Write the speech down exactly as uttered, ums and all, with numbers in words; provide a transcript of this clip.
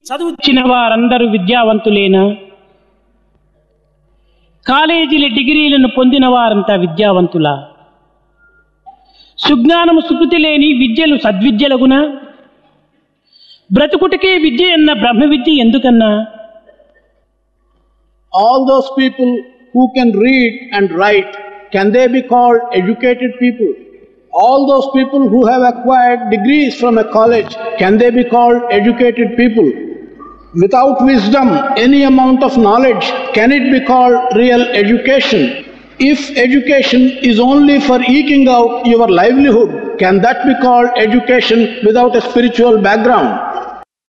చదువుచిన వారందరూ విద్యావంతులేనా? కాలేజీల డిగ్రీలను పొందిన వారంతా విద్యావంతులా? సుజ్ఞానము సుకృతి లేని విద్యలు సద్విద్యలగునా? బ్రతుకుటకే విద్య అన్న బ్రహ్మ విద్య ఎందుకన్నా? All those people who can read and write, can they be called educated people? All those people who have acquired degrees from a college, can they be called educated people? Without wisdom, any amount of knowledge, can it be called real education? If education is only for eking out your livelihood, can that be called education without a spiritual background?